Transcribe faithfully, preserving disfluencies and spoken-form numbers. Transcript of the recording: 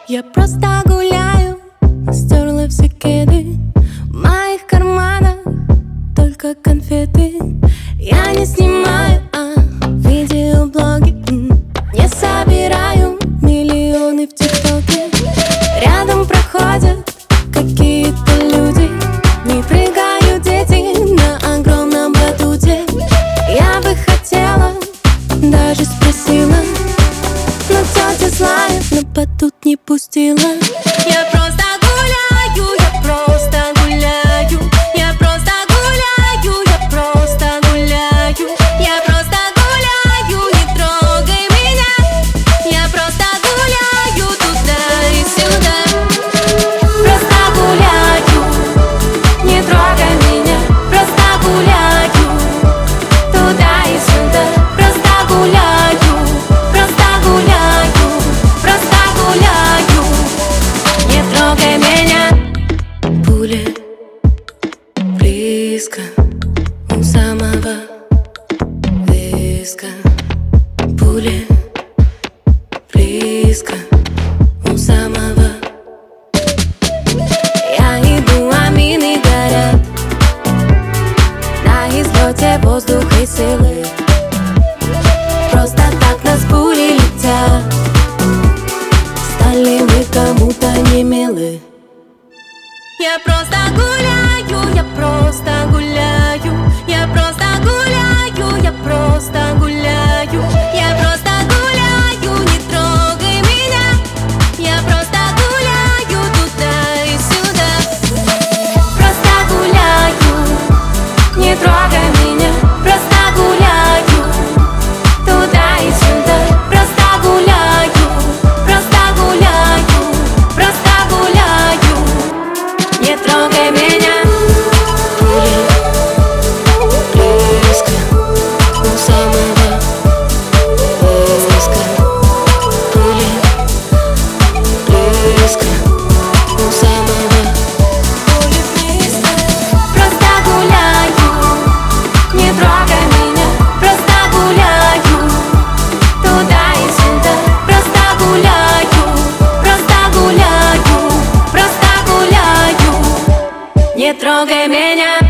Я просто гуляю, стерла все кеды. В моих карманах только конфеты. Я не снимаю а, видеоблоги, не собираю миллионы в ТикТоке. Рядом проходят какие-то люди, не прыгают дети на огромном батуте. Я бы хотела, даже спросила, но тетя злая на батут не пустила. Я просто гуляю, я просто гуляю, я просто гуляю, я просто гуляю, я просто гуляю, не трогай меня. Я просто гуляю туда и сюда. Просто гуляю, не трогай меня. Просто гуляю туда и сюда. Просто гуляю, просто гуляю, просто гуляю, не трогай меня. Пуля близко у самого виска. Пуля близко у самого. Я иду, а мины горят на излете воздуха и силы. Просто так нас пули летят, стали мы кому-то не милы. Я просто гуляю, я просто гуляю, я просто гуляю, я просто гуляю, я просто гуляю, не трогай меня. Я просто гуляю туда и сюда. Просто гуляю, не трогай меня. Просто гуляю туда и сюда. Просто гуляю, просто гуляю, просто гуляю, не трогай меня. Пули близко у самого виска. Пули близко у самого. Пули близко. Просто гуляю, не трогай меня. Просто гуляю туда и сюда. Просто гуляю, просто гуляю, просто гуляю, не трогай меня.